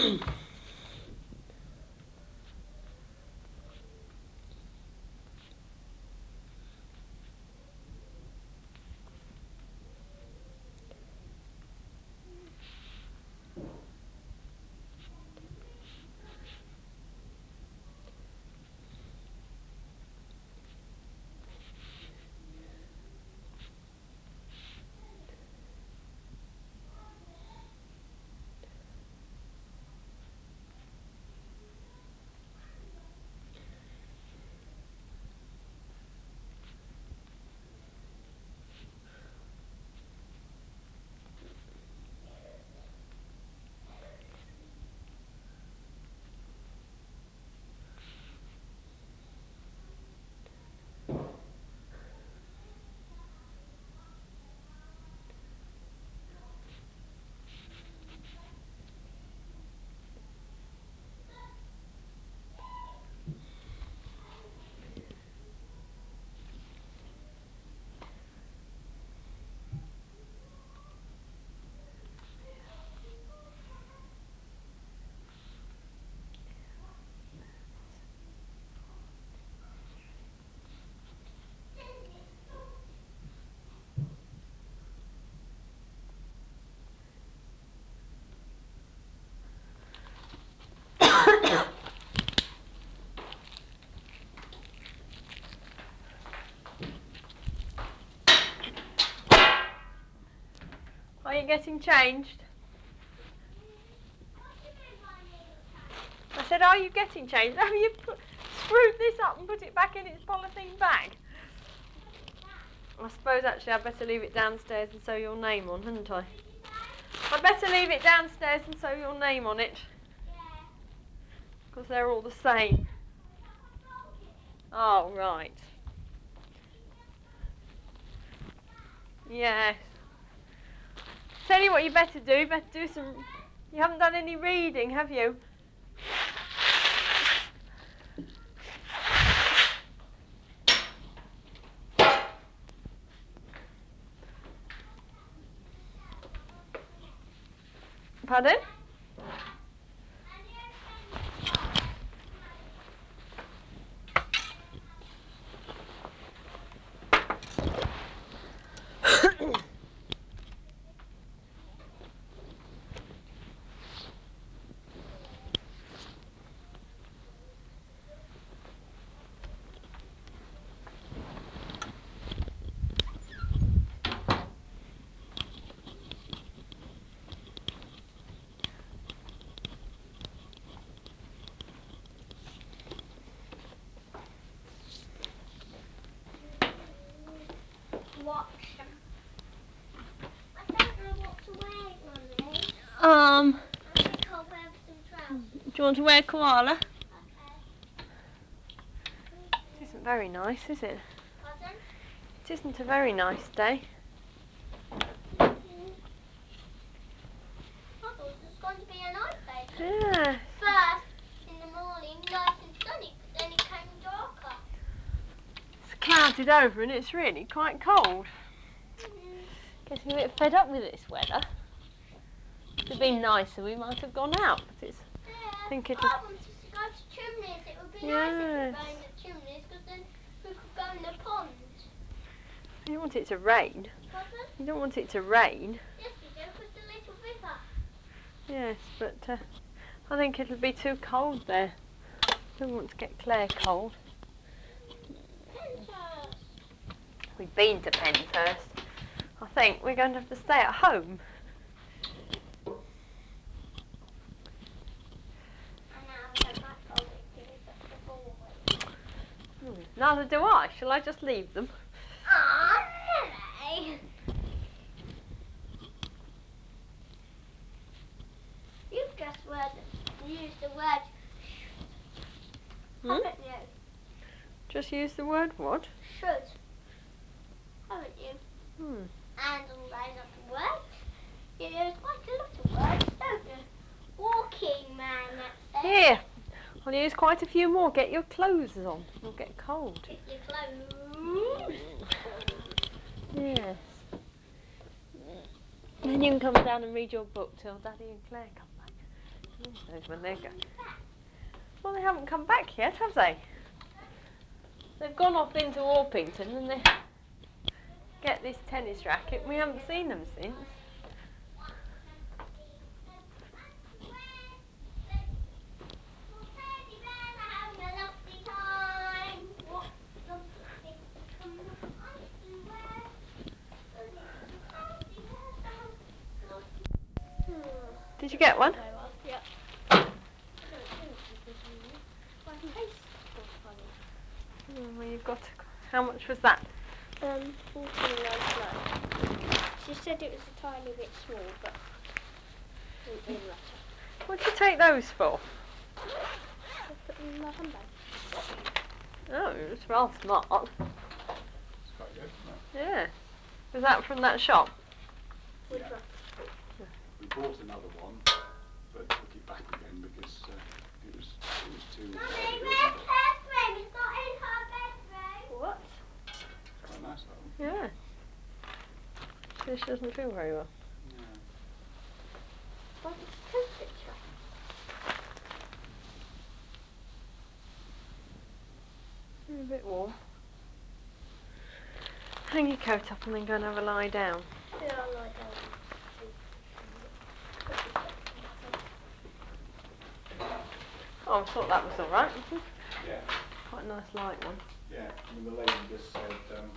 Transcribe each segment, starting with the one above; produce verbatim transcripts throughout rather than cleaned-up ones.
Are you getting changed? I said, are you getting changed? Have you put, screwed this up and put it back in its polythene bag? I suppose actually I'd better leave it downstairs and sew your name on, hadn't I? I'd better leave it downstairs and sew your name on it. Yeah. Because they're all the same. Oh, right. Yes. Tell you what you better do, you better do some... You haven't done any reading, have you? Pardon? Watch them. I don't know what to wear, Mummy. Um, I think I'll wear some trousers. do you want to wear koala? Okay. It isn't very nice, is it? Pardon? It isn't a very nice day. Mm. I thought it was going to be a nice day. Yes. First, in the morning, nice and sunny, but then it came darker. It's clouded over and it's really quite cold. Mm. Getting a bit fed up with this weather. If it had been nicer, we might have gone out, but it's... Yeah, I think it'll... I wanted to go to Chimneys. It would be nice if Yes. it rained at Chimneys, because then we could go in the pond. You don't want it to rain. Pardon? You don't want it to rain. Yes, we do, because the little river. Yes, but uh, I think it'll be too cold there. I don't want to get Claire cold. Penshurst. We've been to Penshurst. I think we're going to have to stay at home. And now I don't like folding things, that's so boring. Hmm. Neither do I. Shall I just leave them? Aw, no. You've just word, used the word should, Hmm? haven't you? Just use the word what? Should, haven't you? Hmm. And all those other words. You use quite a lot of words, don't you? Walking man, that says. Here. I'll use quite a few more. Get your clothes on. You'll get cold. Get your clothes. Yes. Then you can come down and read your book till Daddy and Claire come back. Who knows when they go. Well, they haven't come back yet, have they? They've gone off into Orpington and they get this tennis racket. We haven't seen them since. Did you get one? Yeah. I don't think because you. My face feels funny. Mm, well, you've got. To, how much was that? Um, fourteen ninety-nine. She said it was a tiny bit small, but it didn't really matter. What did you take those for? I put them in my handbag. Oh, it's rather smart. It's quite good, isn't it? Yeah. Was that from that shop? Which Yeah. one? We bought another one, but took it back again because uh, it was it was too heavy, wasn't it? It's not in her bedroom. What? It's quite nice, that one. Yeah. She doesn't feel very well. No. Why did you take a picture? You're a bit warm. Hang your coat up and then go and have a lie down. Yeah, I'll lie down and sleep for a minute. Put the socks on first. Oh, I thought that was alright. Yeah. Quite a nice light one. Yeah. I mean, the lady just said, um,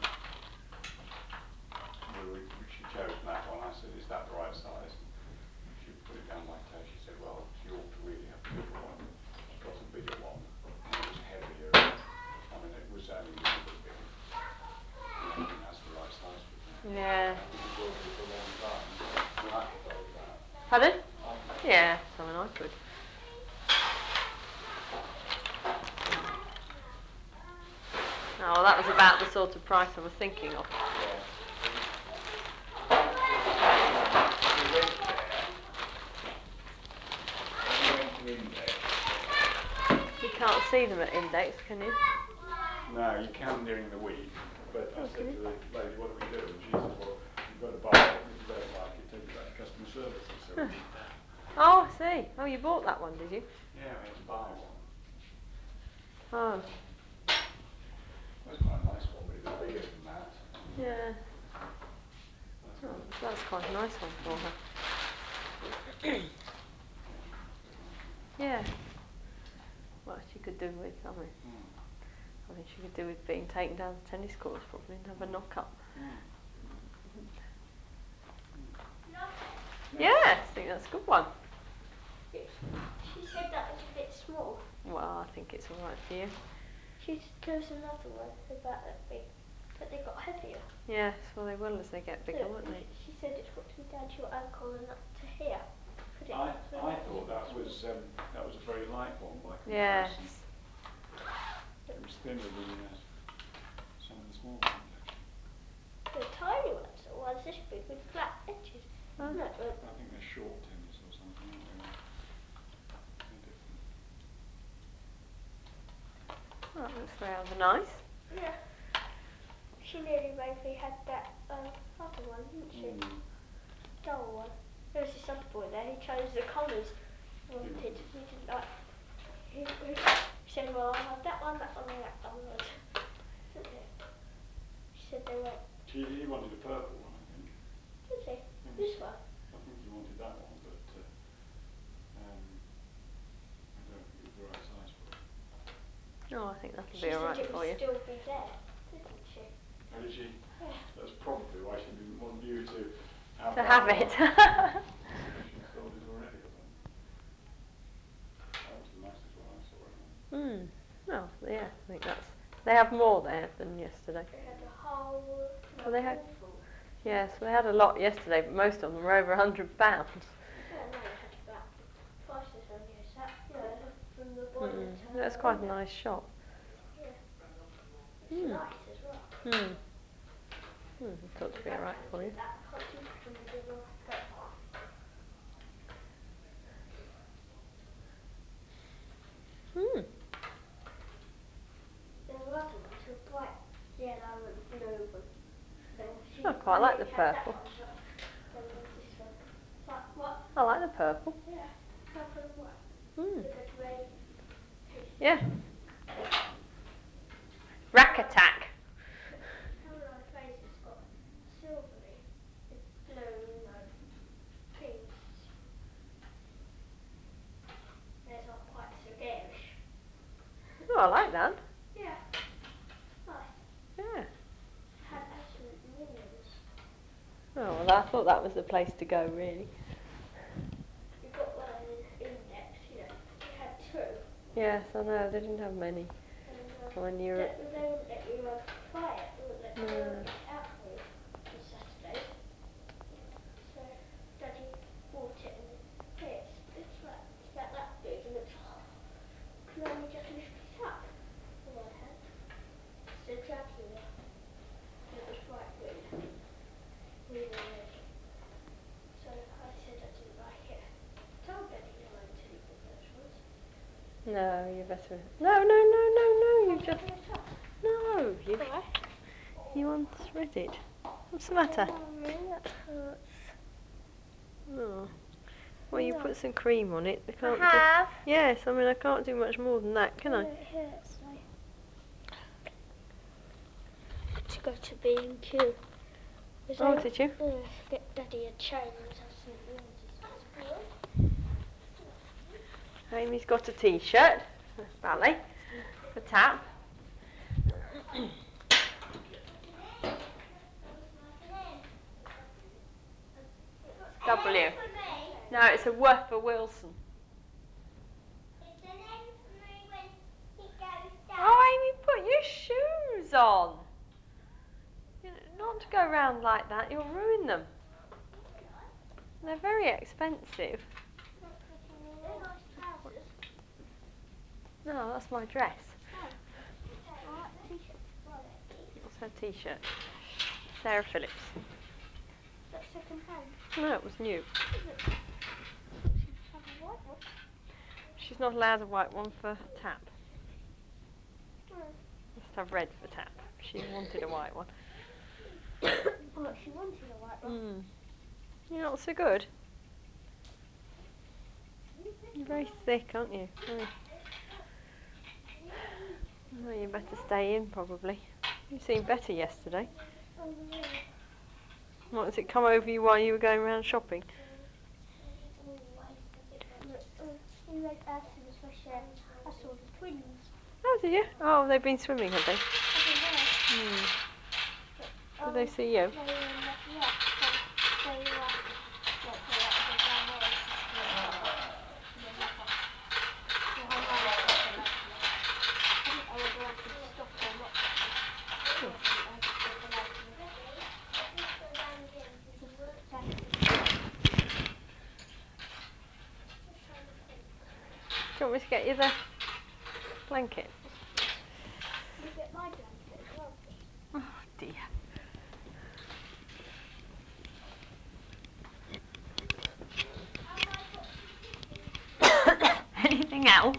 well, we, she chose that one. I said, is that the right size? And she put it down like that. She said, well, she ought to really have a bigger one. She got a bigger one, and it was heavier. I mean, it was only reasonably big. And I think that's the right size for her. Yeah. I think it will do for a long time. I mean, I could go with that. Pardon? I could go Yeah, with something I could. Oh, well, that was about the sort of price I was thinking of. that. Yeah. I think that um, the rate there, when you went to index, You can't see them at index, can you? no, you can during the week, but I Oh, said can to you? the lady, what do we do? And she said, well, you've got to buy it, and if you don't like it, take it back to customer services. So we did that. Oh, I see. Oh, you bought that one, did you? Yeah, we had to buy one. Oh. Um, that's quite a nice one, but it was bigger than that. Yeah. That's Oh, good. that's quite a nice one for her. Yeah, that's very nice, isn't it? Yeah. Well, she could do with, I mean, Mm. I mean, she could do with being taken down to tennis courts probably and have a Mm. knock up. Mm. Mm. Yeah, I think that's a good one. She said that was a bit small. Well, I think it's alright for you. She said there was another one about that big, but they got heavier. Yes, well they will as they get bigger, Look, won't they? she said it's got to be down to your ankle and up to here. Put it I through I that thought bit. that was um, that was a very light one by Yes. comparison. It was thinner than uh, some of the small ones actually. The tiny ones are ones this big with flat edges. Oh. No, uh, I think they're short tennis or something, aren't they? They're different. Oh, that looks rather nice. yeah. She nearly made me have that um, other one, didn't she? Mm. Dull one. There was this other boy there, he chose the colours he wanted. wanted. He didn't like, he, he said, well, I'll have that one, that one and that one. Didn't he? She said they weren't. She, he wanted a purple one, I think. Did he? I think This so. one? I think he wanted that one, but uh, um, I don't think it was the right size for him. Oh, I think that'll She be said alright it would for you. still be there, didn't she? How did she? Yeah. That's probably why she didn't want you to have To that have one. it. She's sold it already or something. That was the nicest one I saw anyway. Hmm. Well, yeah, I think that's. They have more there than yesterday. They had a whole, no, Well, they had. all full. Yes, we had a lot yesterday, but most of them were over a hundred pounds. Yeah, no, they had about twice as many as that. Yeah, from the bonnet Mm. to That's her quite a window. nice shop. Yeah. It's Hmm. nice as well. Hmm. Hmm. It's got to be alright for you. That cotton from the middle of the Hmm. There were other ones with bright yellow and blue and things. She, I I quite like the nearly had that purple. one, but then there was this one. But what? I like the purple. Yeah, purple and white. Mm. Look at Ray. Yeah. Rack Attack. Caroline Fraser's got silvery with blue, no, pinks. Theirs aren't quite so garish. Oh, I like that. Yeah, nice. Yeah. Had absolute millions. Oh, well, I thought that was the place to go, really. You got one of the index, you know. You had two. Yes, I know. They didn't have many. And um, When you they, they wouldn't let you uh, try it. They wouldn't let No. they wouldn't get it out for you on Saturdays. So Daddy bought it, and hey, it's it's like it's about that big, and it's can only just lift it up with one hand. It's a Jaguar, and it was bright green, really red. So I said I didn't like it. I told Daddy no until he bought those ones. No, you better. No, no, no, no, no. You Oh, just. give me a top. No, you. Why? You unthread it. What's the matter? Oh, really? That hurts. Oh. Well, you No. put some cream on it. I can't I have. do. Yes, I mean I can't do much more than that, can I? It hurts. I to go to B and Q. Oh, did you? Uh, get Daddy a chain that has Saint James's passport. Amy's got a T-shirt. Ballet. For Tap. W. No, it's a W for Wilson. It's an M for me when it goes down. Oh, Amy, put your shoes on. You know, not to go round like that. You'll ruin them. They're very expensive. They're nice trousers. No, that's my dress. Oh. I like the t-shirt as well. What's her T-shirt? Sarah Phillips. Is that second hand? No, it was new. Is it? I thought she had a white one. She's not allowed a white one for Tap. Oh. Must have red for Tap. She wanted a white one. Well, she wanted a white one. Mm. You're not so good. You're very thick, aren't you? Oh. Oh, you better stay in, probably. You seemed better yesterday. Oh, yeah. What, has it come over you while you were going around shopping? Always does it. Uh, we went out to the fresh air. I saw the twins. Oh, did you? Oh, they've been swimming, have they? I don't know. Hmm. But, Did um, they see you? They, um, yeah, they, they were, like, they were, they ran away to swim. And then they got, they hung around for a later. I didn't know whether I could stop or not. So I didn't know to stop or later. Daddy didn't know. Do you want me to get you the blanket? Can you get my blanket as well, please? Oh, dear. Anything else?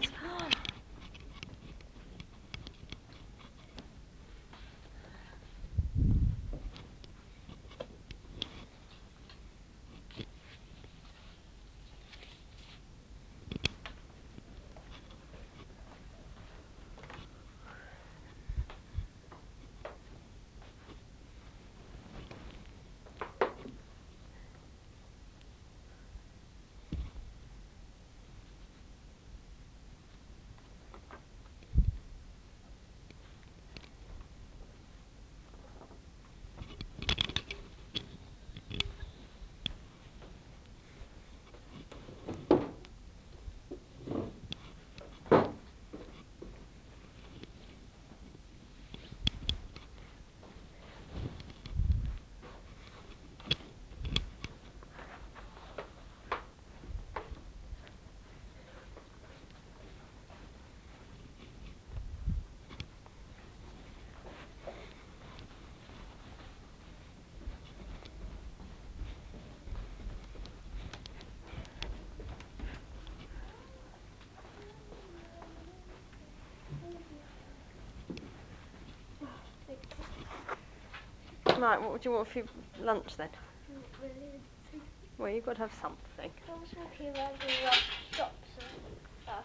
Right, what would you want for your lunch then? Not really anything. Well, you've got to have something. I was walking around all the shops and uh,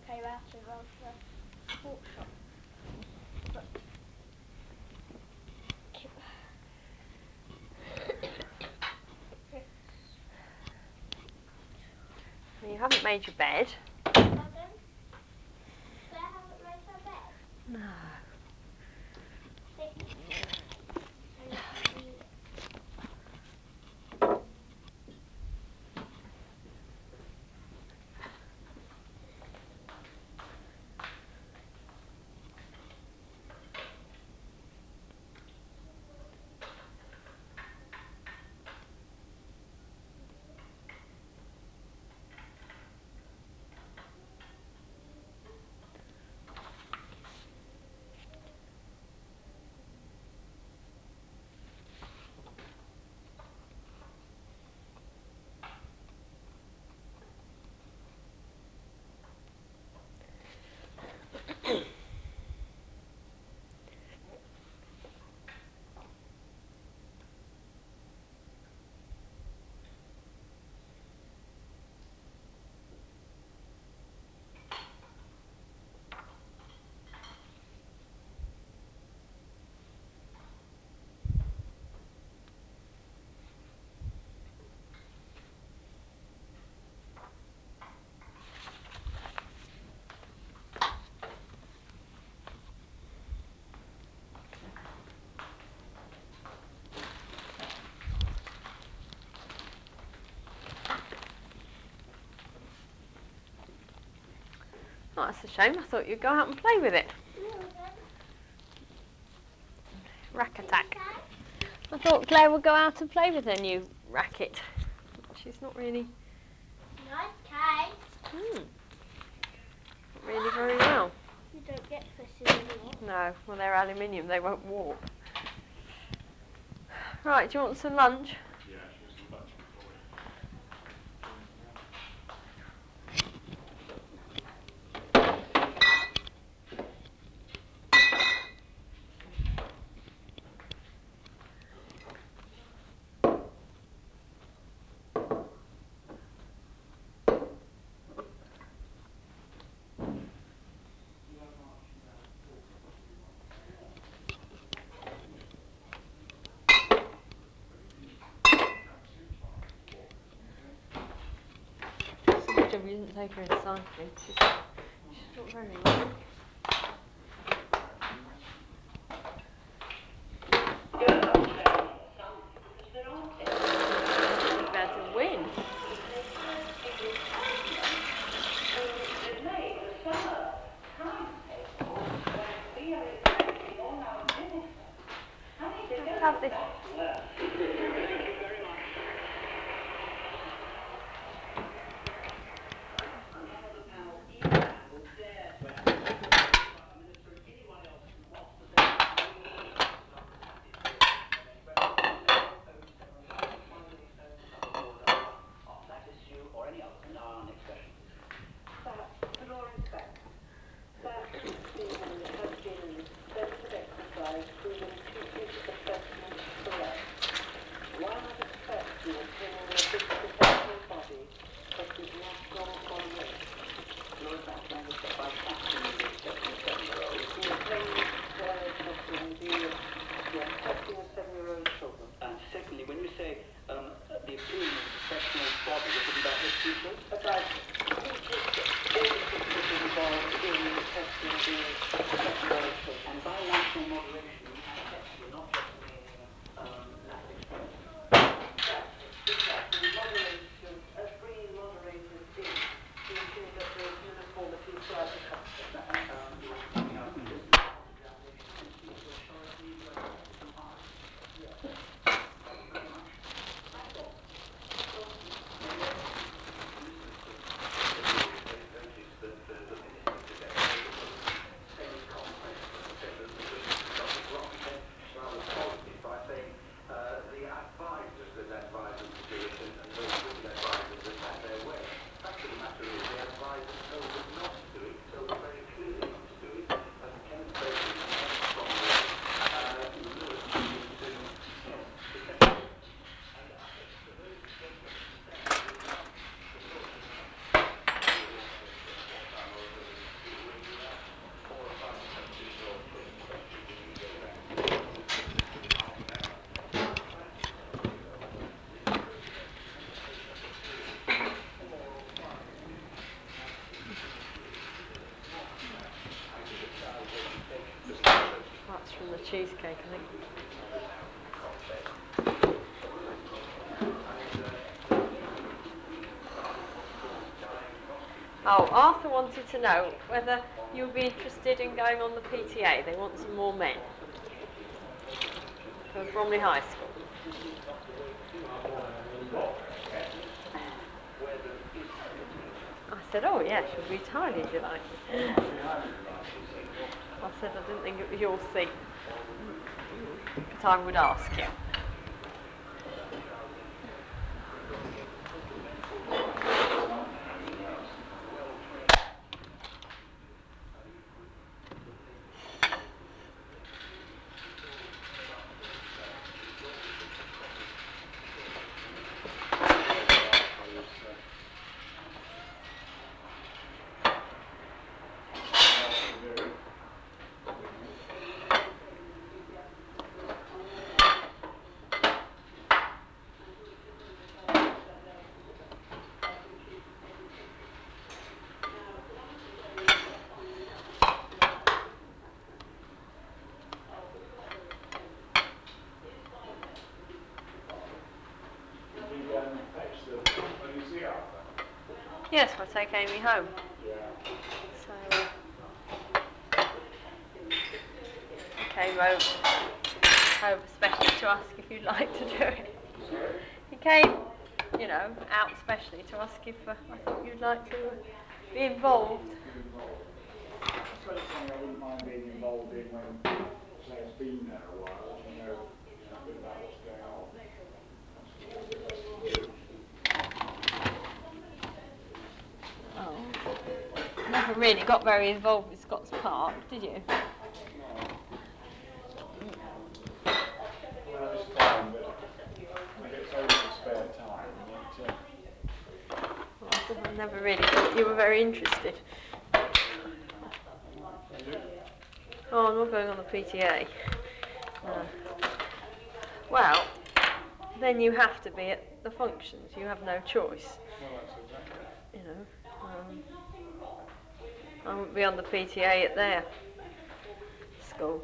came out and gone to the sports shop. But You haven't made your bed. Pardon? Claire hasn't made her bed? No. Sit. So you can read it. Oh, that's a shame. I thought you'd go out and play with it. No, then. Rack What did attack. you say? I thought Claire would go out and play with her new racket. She's not really, Nice case. hmm, not really very well. You don't get twisted anymore. No, well they're aluminium, they won't warp. Right, do you want some lunch? Yeah, should we get some lunch on the trolley? Do you know much about Portsmouth, do you, Mum? But you didn't travel too far, did you walk or something? It's a good job you didn't take her in cycling. She's, she's not very well. Very western. You're not very well, somebody, because there aren't any. You're about to win. Ridiculous English councillor to delay the summer timetable when we are expecting all our ministers. I mean, they're Let's going have to this. best work. Thank you very much. None of the panel even will dare to ask the Prime Minister and anyone else who wants to say we need to understand it here of any question zero oh seven one five eight oh double four double one on that issue or any other. And now our next question, please. That, with all respect, that seemingly has been an expensive exercise proving too big a sentiment to correct. Why not express the opinion of this professional body but with natural moderation? Lord Backslander said by testing the expecting seven-year-olds. Do you claim uh, testing the, yes, testing of seven-year-old children? And secondly, when you say um, the opinion of the professional body, you're talking about head teachers? About teachers, all the teachers involved in the testing of the seven-year-old children. And by national moderation, you mean testing, not just meaning um, lack of expenditure. Exactly, exactly. Moderation, a free, moderated in to ensure that there's uniformity throughout the country. Um, you're speaking out of the distance cross-examination. You can speak to a surety when pressed too hard. Yes. Thank you very much. That's all. Yes. Minister, sir. It is very noticed that uh, the minister today made a cheesecake, I think. Oh, Arthur wanted to know whether you'll be interested in going on the P T A. They want some more men for Bromley High School. I said, oh yes, you'll be highly delighted. I'd be highly delighted, said he. I said I didn't think it was your seat, but I would ask you. Time for anything else. Did you um, fetch the... Oh, did you see Arthur? Yes, we'll take Amy home. Yeah. So, uh, I came over, over specially to ask if you'd like to do it. Sorry? He came, you know, out specially to ask if uh, I thought you'd like to uh, be involved. Be involved. I suppose it's something I wouldn't mind being involved in when Claire's been there a while, and you know, you know a bit about what's going on. That's something I'd be interested in doing. Oh. Never really got very involved with Scott's Park, did you? No. I mean, I just find that when I get so little spare time, that... Uh, Well, I never really thought you were very interested. are you? Oh, I'm not going on the P T A. Oh. No. Well, then you have to be at the functions. You have no choice. Well, that's exactly it. You know, um, I wouldn't be on the P T A at their school.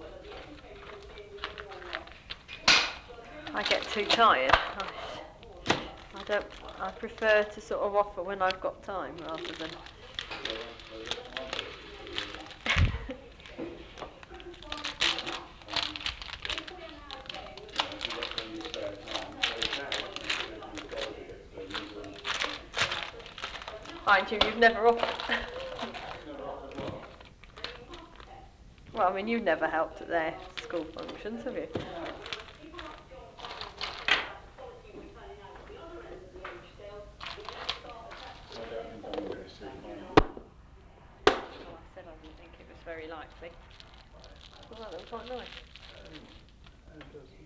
I get too tired. I, I don't. I prefer to sort of offer when I've got time rather than. Well, I suppose that's my policy too, really. Um, you know, if you've got plenty of spare time, it's okay, isn't it? You don't think you've got to be at things and... Mind you, you've never offered. Never offered what? Well, I mean, you've never helped at their school functions, have you? No. I don't think I'm going to sit by you. Well, I said I didn't think it was very likely. Well, that looked quite nice. Mm. It does.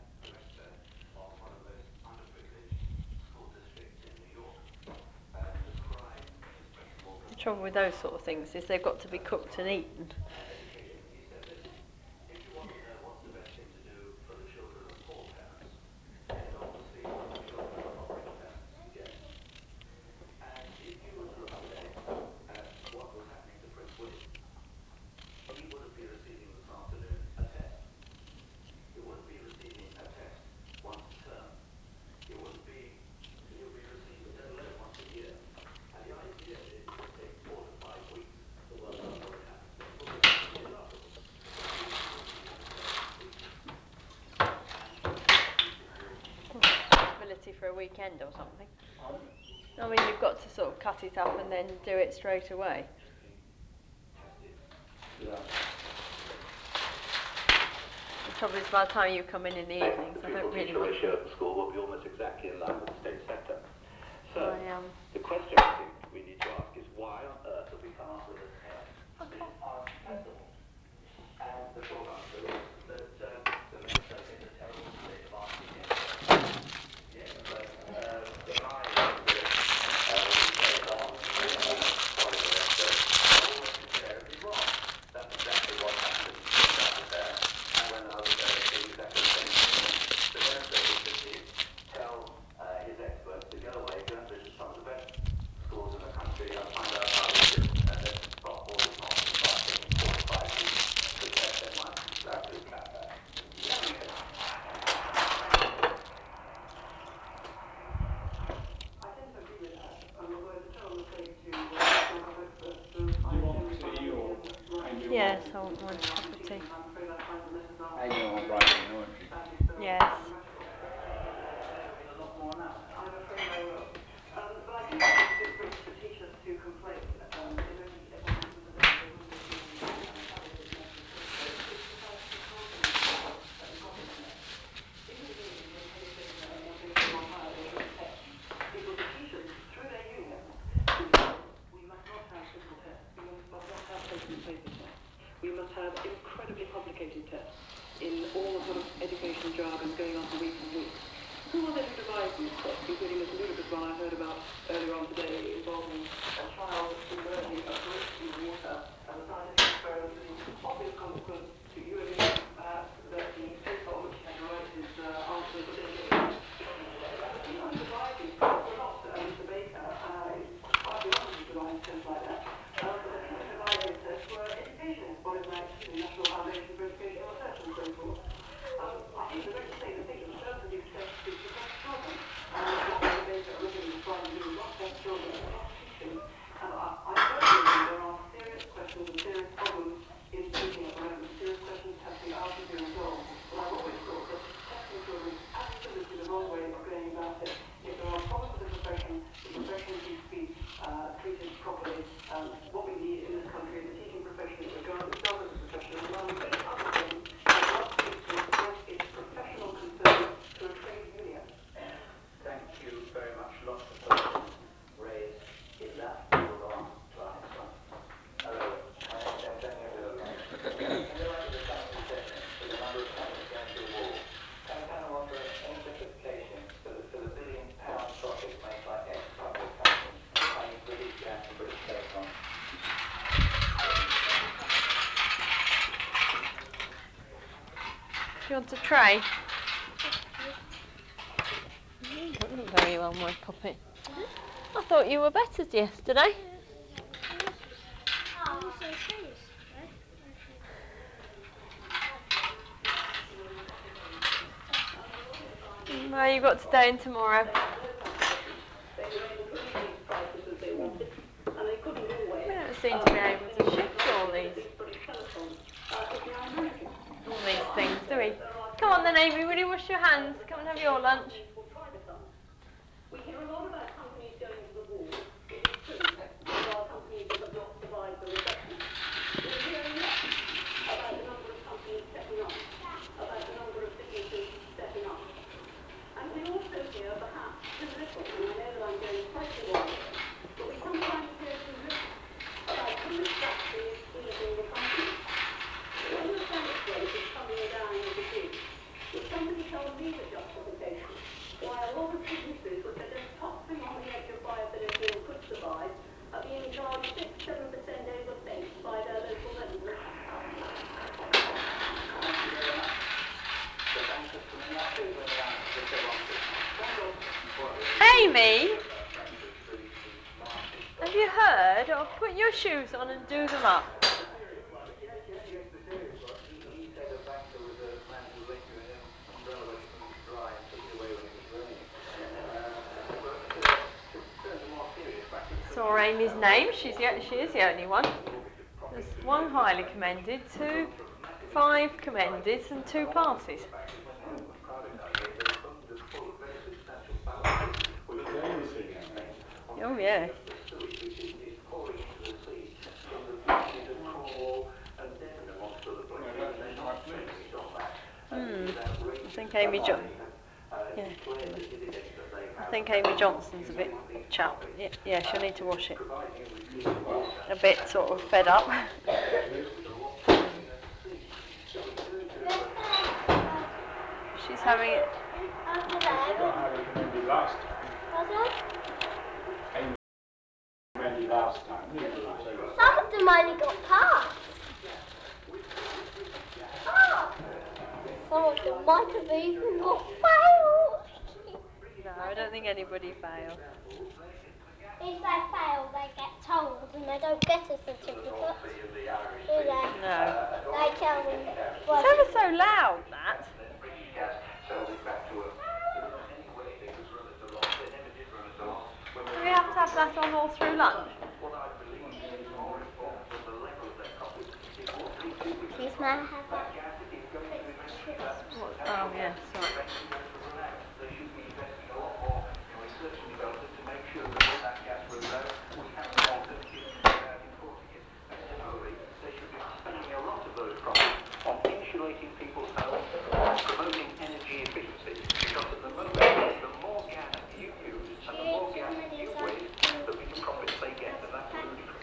The trouble with those sort of things is they've got to be cooked and eaten. Possibility for a weekend or something. Pardon? I mean, you've got to sort of cut it up and then do it straight away. Yeah. The trouble is, by the time you come in in the evenings, The I don't really pupil-teacher want ratio to. at the school will be almost exactly in line with the state sector. So, I, um, the question I think we need to ask is why on earth have we come up with a term that is untenable? And the short answer is that um, the Mensa is a terrible mistake of architecture. Yes, but um, the line is that uh, we say, oh, uh, sorry, the Mensa, you're always invariably wrong. That's exactly what happened in that affair, and when another said exactly the same thing. The Mensa is that he tell uh, his experts to go away, go and visit some of the best schools in the country and find out how they did, and then stop Yes, I want my cup of tea. Amy will want writing, won't she? Yes. A lot more now. I'm afraid I will. Um, but I do think it's a disgrace for teachers to complain um, if only everyone was a day they wouldn't have been um, targeted mentally. It's, it's because you can't believe that we've got internet. In the evening when the education was going to go on higher than written tests, it was the teachers, through their unions, who said we must not have physical tests, we must not have paper-to-paper tests, we must have incredibly complicated tests in all the sort of education jargon going on for weeks and weeks. Who was it who devised these tests, including this ludicrous one I heard about earlier on today involving a child submerging a brick in water as a scientific experiment with the obvious consequence to you and me, perhaps, that the paper on which he had to write his uh, answers was going to get wet. The people who devised these tests were not uh, Mister Baker. Uh, it's quite beyond him to devise tests like that. Um, but the people who devised these tests were educationists, bodies like the National Foundation for Educational Research and so forth. Um, I hate to say the thing, but the purpose of these tests is to test children. And what Mister Baker originally was trying to do was not test children, but not teach them. And I, I personally think there are serious questions and serious problems in teaching at the moment. Serious questions that have to be asked and be resolved. But I've always thought that testing children is absolutely the wrong way of going about it. If there are problems with the profession, the profession needs to be uh, treated properly. Um, what we need in this country is a teaching profession that regards itself as a profession, and among many other things, does not seek to express its professional concerns to a trade union. Thank you very much. Lots of questions raised. Is that? We'll go on to our next one. Hello, my name is Antonio de la Roche. In the light of the coming recession, with the number of countries going through war, can a panel offer any justification for the, for the billion pound profits made by ex-public companies, that is British Gas and British Telecom? Do you want a tray? You don't look very well, my puppy. I thought you were better yesterday. I was okay yesterday. No, you got today and tomorrow. They were able to increase prices as they wanted, and they couldn't always. We don't seem to be able to shift all these, British Telecom uh, is now American. all these things, do we? Come on then, Amy, will you wash your hands? Come and have your lunch. We hear a lot about companies going to the wall. It is true. There are companies that have not survived the recession. We hear less about the number of companies setting up, about the number of businesses setting up. And we also hear perhaps too little, and I know that I'm going slightly wide, but we sometimes hear too little about who is actually squeezing the companies. When the thanks rate is coming down as it is, would somebody tell me the justification why a lot of businesses which are just toppling on the edge of viability and could survive are being charged six, seven percent overpay by their local lenders? Thank you very much. The bankers from in that who's ringing up if they want to. Amy, have you heard? Or put your shoes on and do them up. He said a banker was a man who lent you an umbrella when it wasn't dry and took it away when it was raining. Um, but uh, to turn to more serious matters. Saw Amy's name. She's the, she is the only one. There's one highly commended, two, five commended, and two passes. Does Amy see her name? Oh yes. Which is, is pouring into the sea from the beaches of Cornwall and Devon, amongst other places, No, that's and they're just not my police. focused on that. And Hmm. it is outrageous. I think Amy Jo- They have uh, yeah. declared the dividends that they I have. think Amy Johnson's a bit chap. Yeah, yeah, she'll need to wash it. A bit sort of fed up. She's having it. Over She there. got highly commended last time. Pardon? Amy commended last time, didn't she? So Some of them only got passed. Ah. Some of them might have even got failed. No, I don't think anybody failed. If they fail, they get told and they don't get a certificate. Do they? No. They tell them. It's ever so loud, that. British Gas sold it back to them. There isn't any way they could run us along. They never did run us along. When Do we we have to have that on all through lunch? What I believe is more important than the level of their profits is what May I have That a gas is going to quick eventually kiss? uh, What? natural Oh gas yes, is right. eventually going to run out. They should be investing a lot more in research and development to make sure that when that gas runs out, we have some alternatives without importing it. And similarly, they should be spending a lot of those profits on insulating people's homes and promoting energy efficiency. Because at the moment, the more gas you use and the more gas you waste, the bigger profits they get, and that's ludicrous.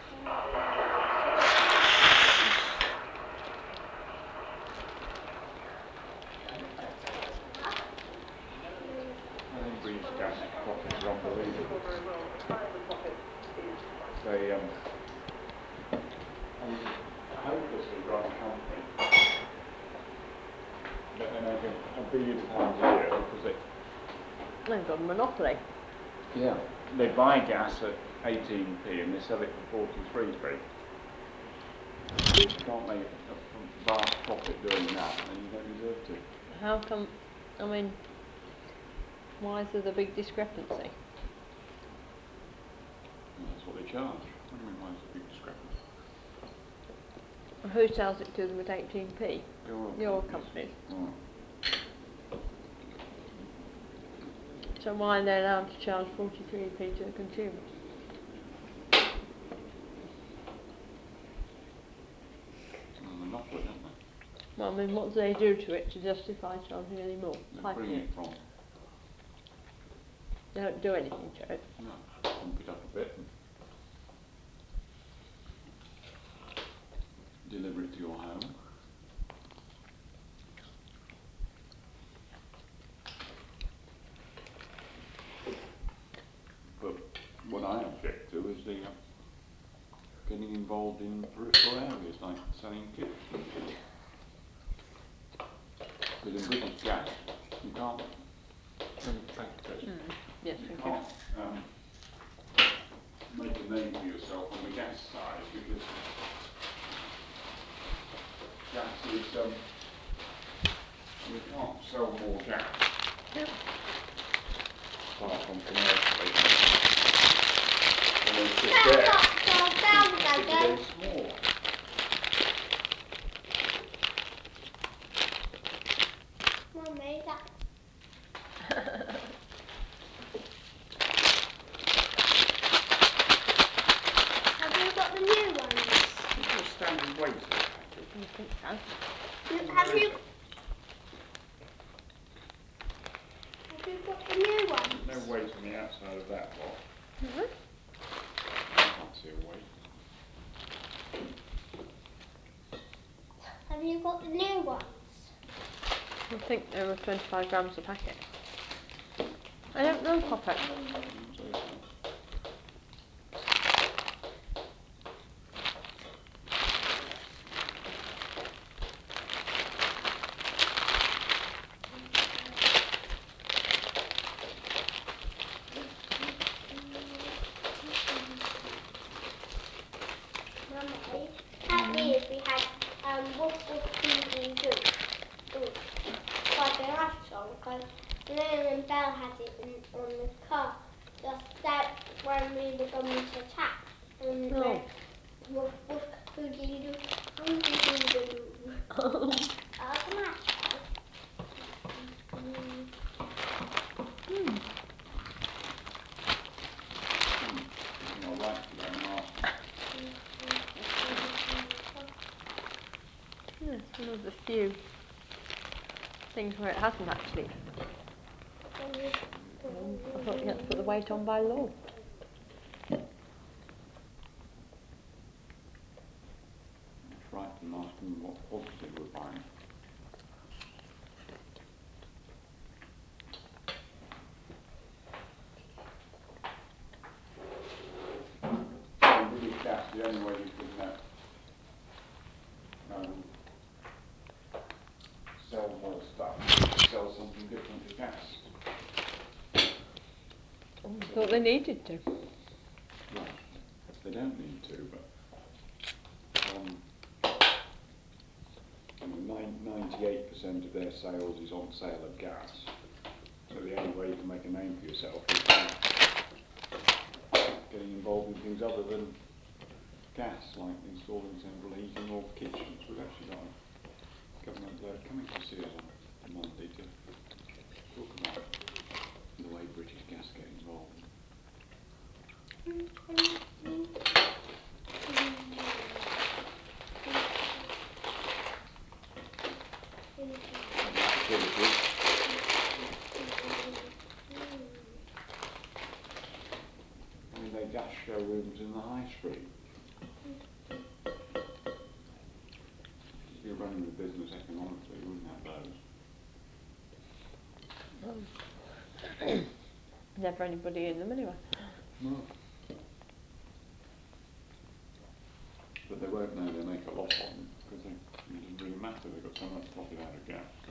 I think British Gas profits are unbelievable. They um, I mean, hopelessly run a company, but they make a, a billion pounds a year because they They've got a monopoly. yeah they buy gas at eighteen p and they sell it for forty-three p. If you can't make a, a vast profit doing that, then you don't deserve to. How come? I mean, why is there the big discrepancy? Well, that's what they charge. What do you mean, why is there a big discrepancy? Who sells it to them at eighteen p? Your Your companies. companies. Oh. So why are they allowed to charge forty-three p to the consumer? A monopoly, don't they? Well, I mean, what do they do to it to justify charging any more? They Piping bring it. it from. They don't do anything to it. No, pump it up a bit and deliver it to your home. But what I object to is the uh, getting involved in peripheral areas like selling kit. Because in British Gas, you can't. Mm. Yes, You thank can't um, make a name for yourself on the gas side because gas is um, you can't sell more gas. Yep. Apart from commercially. And it's just That's there. not twelve pounds, It's Daddy. very small. Mummy, that. Have you got the new ones? What's the standard weight of the packet? I think so. You, Well, have there you? is a- Have you got the new ones? There's no weight on the outside of that lot. Mm-hmm. I can't see a weight. Have you got the new ones? I think they were twenty-five grams a packet. I don't know, Papa. I'd say so. Mummy, at Leeds we had um, Woof Woof Doodly Doo. Doo. Quite a nice song because Liam and Belle had it in, on the car just that when we were going to chat. And it No. went Woof Woof Doodly Doo, Doodly Doo Doo. Oh, come on. Mm. Hmm. I think I'd like to go and ask them. Yeah, it's one of the few things where it hasn't actually. Um, I thought you had to put the weight on by law. I'll write them and ask them what quantity we're buying. In British Gas, the only way you can uh, um, sell more stuff is to sell something different to gas. I thought they needed to. Well, they don't need to, but um, I mean, ninety-eight percent of their sales is on sale of gas. So the only way you can make a name for yourself is by getting involved in things other than gas, like installing central heating or kitchens. We've actually got a high street. If you're running the business economically, you wouldn't have those. Never anybody in them anyway. No. But they won't know they make a loss on them because they, it doesn't really matter. They've got so much profit out of gas. So.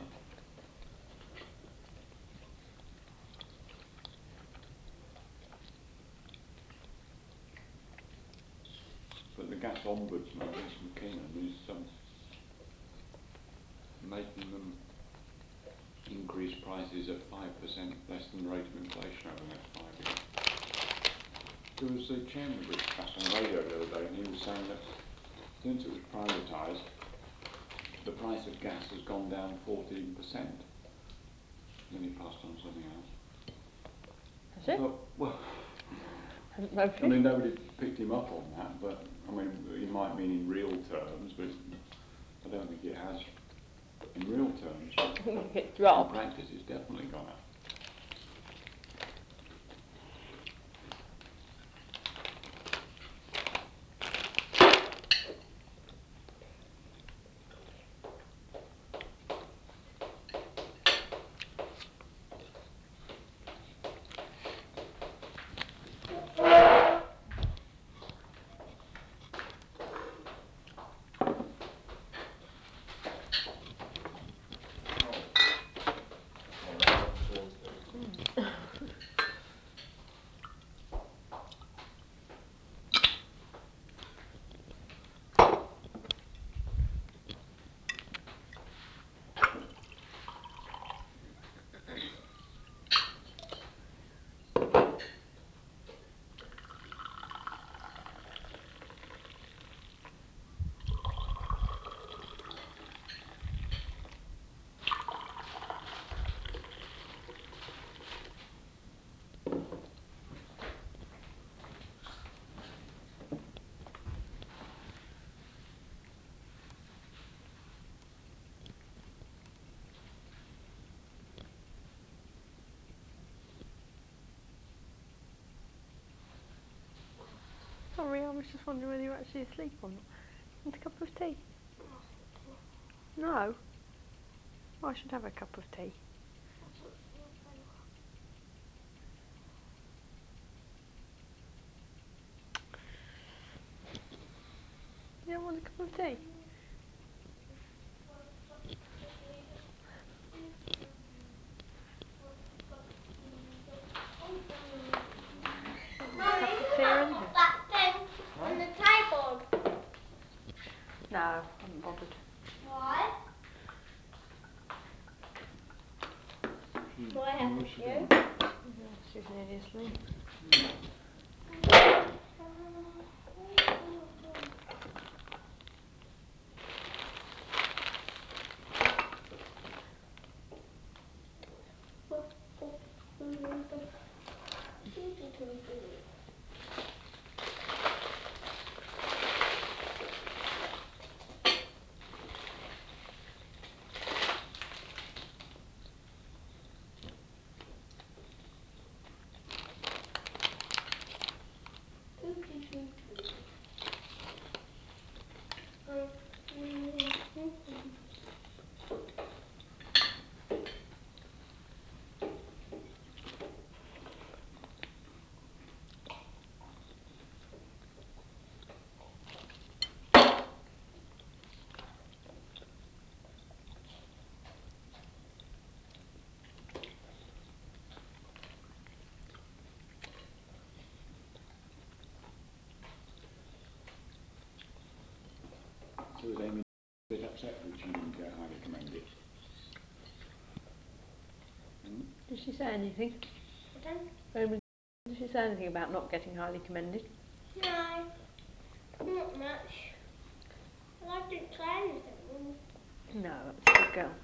But the gas ombudsman, Mister McKinnon, is um, making them increase prices at five percent less than the rate of inflation over the next five years. There was the chairman of British Gas on the radio the other day, and he was saying that since it was privatised, the price of gas has gone down fourteen percent. Then he passed on something else. Has it? Thought, well, I I mean, nobody picked him up on that, but I mean, it might mean in real terms, but I don't think it has in real terms. It dropped. In practice, it's definitely gone up. Sorry, I was just wondering whether you were actually asleep or not. Want a cup of tea? No. I should have a cup of tea. You don't want a cup of tea? Mummy, you haven't put that thing on the table. No, I haven't bothered. Why? She, Why haven't what's she you? doing? Yeah, she's nearly asleep. So was Amy a bit upset that she didn't get highly commended? Hmm? Did she say anything? Pardon? Did she say anything about not getting highly commended? No, not much. Well, I didn't say anything. No, that's a good girl.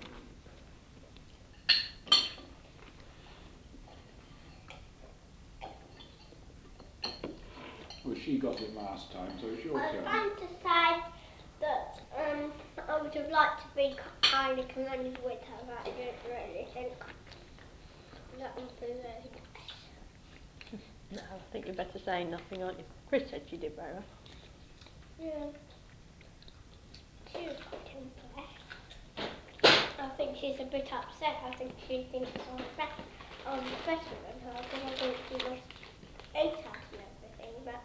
Well, she got it last time, so it's your I was turn. going to say that um, I would have liked to be highly commended with her, but I didn't really think that would be very nice. No, I think you're better saying nothing, aren't you? Chris said she did very well. Yeah. She was quite impressed. I think she's a bit upset. I think she thinks I'm better, I'm better than her because I think she lost eight out and everything. But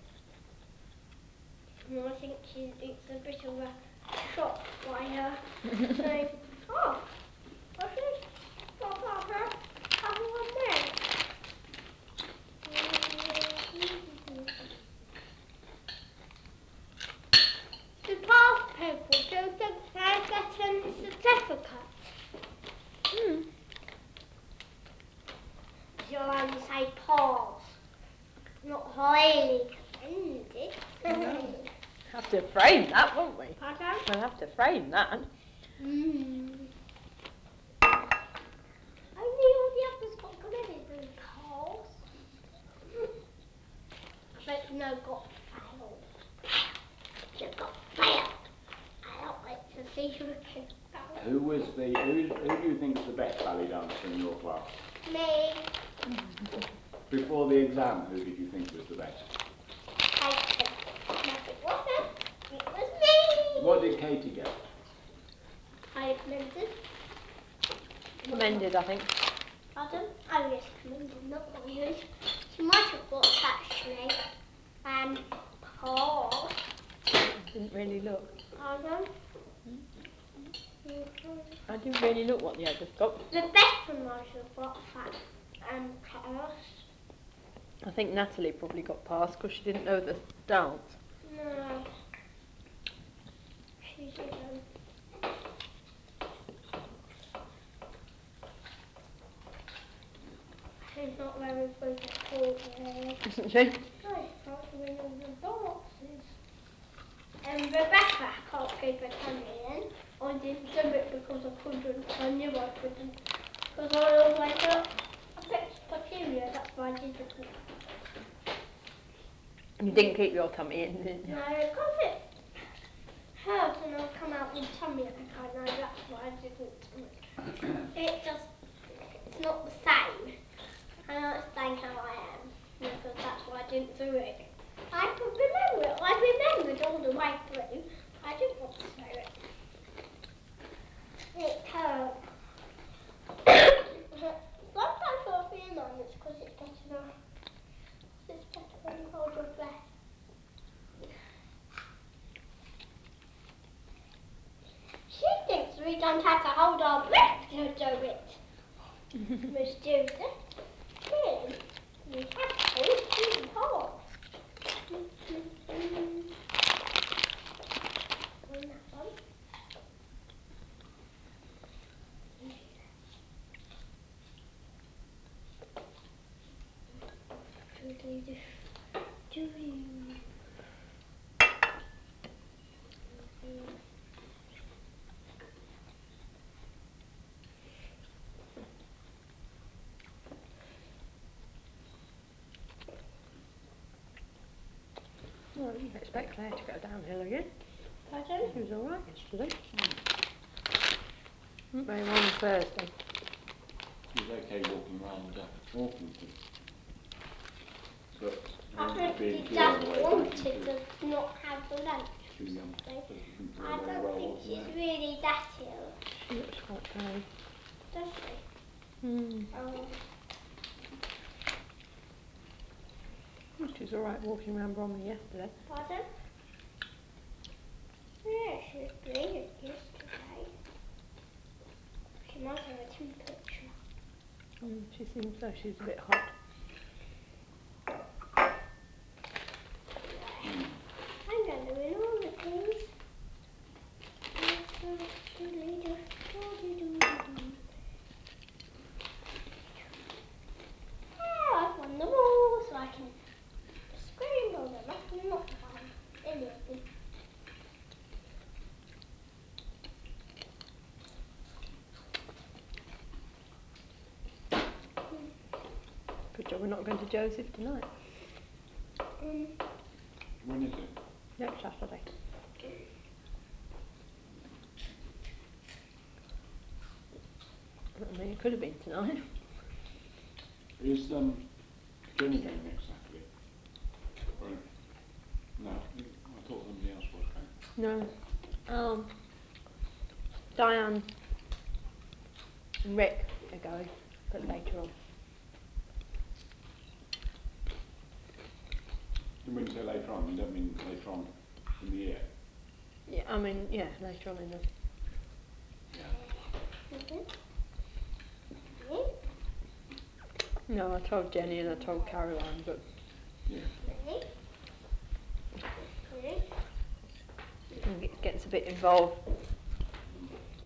I think she it's a bit of a shock by her saying, "Oh, I should stop after having one man." The past people do think they're getting certificates. Mm. You only say pass, not highly commended. No. Have to frame that, won't we? Pardon? We'll have to frame that. Mm. Only all the others got commended and pass. But no, got fail. You got fail. I don't like to see you again. Who was the who, who do you think's the best ballet dancer in your class? Me. Before the exam, who did you think was the best? Katie. No, it wasn't. It was me. What did Katie get? Highly commended. Commended, I think. Pardon? Oh yes, commended, not highly. She might have got actually. Um, pass. Didn't really look. Pardon? I didn't really look what the others got. The best one might have got fat um, pass. I think Natalie probably got past because she didn't know the dance. No, she didn't. She's not very good at all, really. Isn't she? No, she can't do any of the dances. And Rebecca can't keep her tummy in. I didn't do it because I couldn't. I knew I couldn't. Because I always got a fixed peculiar, that's why I didn't. You didn't keep your tummy in, didn't you? No, because it hurt and I'll come out with tummy ache. I know, that's why I didn't. It just, it's not the same. I don't explain how I am. Because that's why I didn't do it. I could remember it. I remembered all the way through. I didn't want to do it. It hurt. Sometimes for a few moments because it's better, cause it's better when you hold your breath. She thinks we don't have to hold our breath to do it. Miss Joseph. Then we have to do hard. On that one. Doodly do. Doodly. Well, I didn't expect Claire to go downhill again. Pardon? She was alright yesterday. Not very well on Thursday. She was okay walking around uh, Orpington. But I think being she due on just the way wanted back into to not have lunch too or young. something. But she didn't feel I very don't well think walking she's around. really that ill, She looks quite pale. does she? Hmm. Oh. She was alright walking around Bromley yesterday. Pardon? Yeah, she was brilliant yesterday. She might have a temperature. Mm, she seems though she's a bit hot. Anyway, I'm going to win all the things. Oh, I've won them all, so I can scramble them up and not won any of them. Good job we're not going to Joseph tonight. Um, When is it? Next Saturday. I mean, it could have been tonight. Is um Jenny going next Saturday? Right. No, I thought somebody else was going. No. Um, Diane and Rick are going, but Mm. later on. And when you say later on, you don't mean later on in the year? Yeah, I mean, yeah, later on in the... Yeah. Mhm. Me? No, I told Jenny and I told Caroline, but... Yeah. Me? Me? I think it gets a bit involved